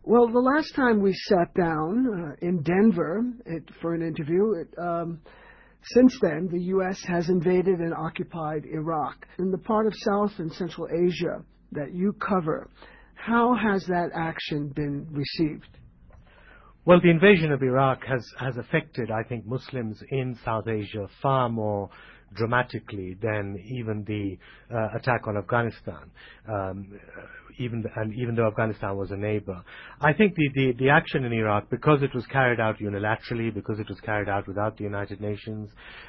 Well, the last time we sat down in Denver for an interview, since then, the U.S. has invaded and occupied Iraq. In the part of South and Central Asia that you cover, how has that action been received? Well, the invasion of Iraq has affected, I think, Muslims in South Asia far more dramatically than even the attack on Afghanistan. Even though Afghanistan was a neighbor, I think the action in Iraq, because it was carried out unilaterally, because it was carried out without the United Nations,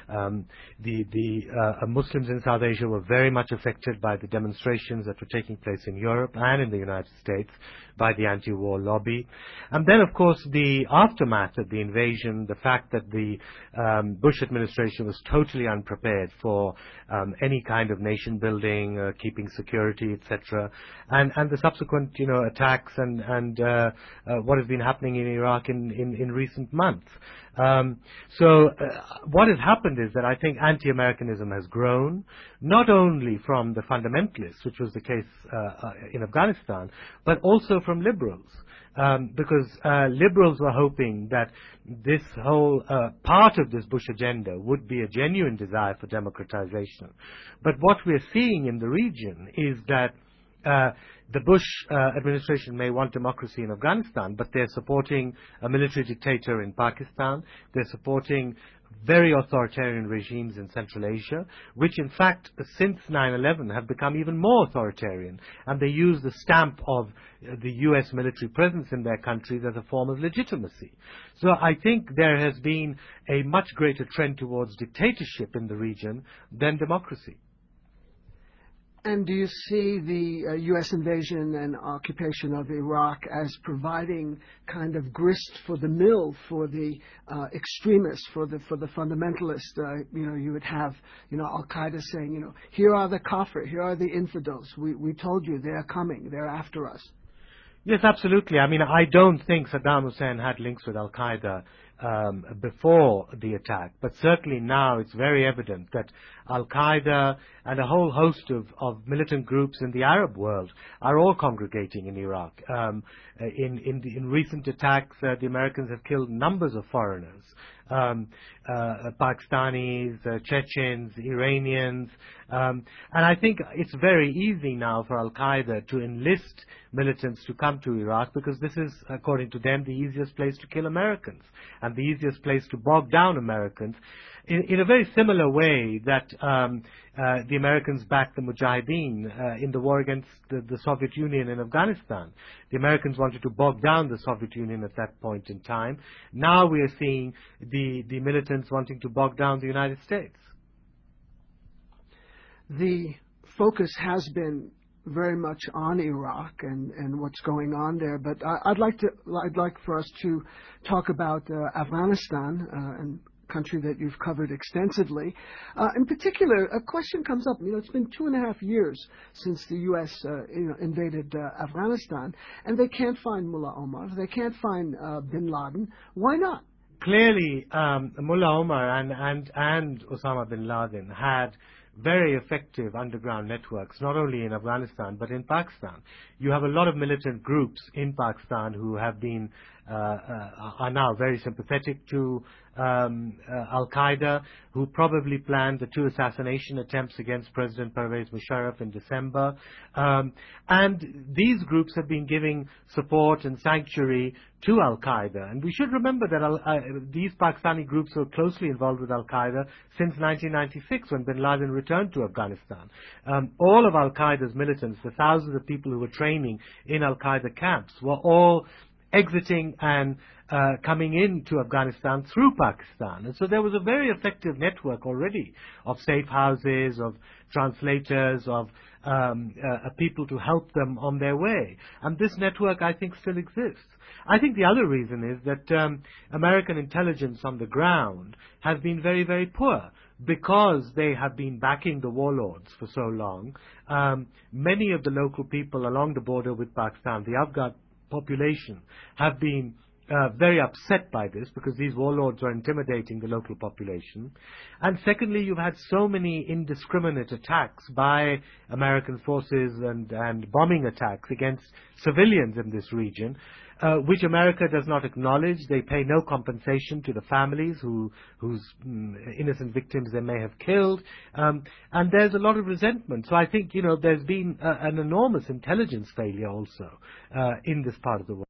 Muslims in South Asia were very much affected by the demonstrations that were taking place in Europe and in the United States by the anti-war lobby. And then, of course, the aftermath of the invasion, the fact that the Bush administration was totally unprepared for any kind of nation building, keeping security, etc., and the subsequent, attacks and what has been happening in Iraq in recent months. So what has happened is that I think anti-Americanism has grown, not only from the fundamentalists, which was the case in Afghanistan, but also from liberals. Because liberals were hoping that this whole part of this Bush agenda would be a genuine desire for democratization. But what we're seeing in the region is that the Bush administration may want democracy in Afghanistan, but they're supporting a military dictator in Pakistan. They're supporting very authoritarian regimes in Central Asia, which in fact since 9/11 have become even more authoritarian, and they use the stamp of the US military presence in their countries as a form of legitimacy. So I think there has been a much greater trend towards dictatorship in the region than democracy. And do you see the U.S. invasion and occupation of Iraq as providing kind of grist for the mill for the extremists, for the fundamentalists? You would have, Al-Qaeda saying, here are the kafir, here are the infidels. We told you they're coming, they're after us. Yes, absolutely. I mean, I don't think Saddam Hussein had links with Al-Qaeda before the attack, but certainly now it's very evident that Al-Qaeda and a whole host of militant groups in the Arab world are all congregating in Iraq. In recent attacks, the Americans have killed numbers of foreigners, Pakistanis, Chechens, Iranians, and I think it's very easy now for Al-Qaeda to enlist militants to come to Iraq, because this is, according to them, the easiest place to kill Americans and the easiest place to bog down Americans, in a very similar way that the Americans backed the Mujahideen in the war against the Soviet Union in Afghanistan. The Americans wanted to bog down the Soviet Union at that point in time. Now we are seeing the militants wanting to bog down the United States. The focus has been very much on Iraq and what's going on there, but I'd like for us to talk about Afghanistan, and country that you've covered extensively. In particular, a question comes up. It's been 2.5 years since the U.S. Invaded Afghanistan, and they can't find Mullah Omar. They can't find bin Laden. Why not? Clearly, Mullah Omar and Osama bin Laden had very effective underground networks, not only in Afghanistan but in Pakistan. You have a lot of militant groups in Pakistan who have been are now very sympathetic to Al-Qaeda, who probably planned the 2 assassination attempts against President Pervez Musharraf in December. And these groups have been giving support and sanctuary to Al-Qaeda. And we should remember that these Pakistani groups were closely involved with Al-Qaeda since 1996, when bin Laden returned to Afghanistan. All of Al-Qaeda's militants, the thousands of people who were training in Al-Qaeda camps, were all exiting and coming into Afghanistan through Pakistan. And so there was a very effective network already of safe houses, of translators, of people to help them on their way. And this network, I think, still exists. I think the other reason is that American intelligence on the ground has been very, very poor, because they have been backing the warlords for so long. Many of the local people along the border with Pakistan, the Afghan population, have been very upset by this because these warlords are intimidating the local population. And secondly, you've had so many indiscriminate attacks by American forces and bombing attacks against civilians in this region, which America does not acknowledge. They pay no compensation to the families whose innocent victims they may have killed. And there's a lot of resentment. So I think, there's been an enormous intelligence failure also in this part of the world.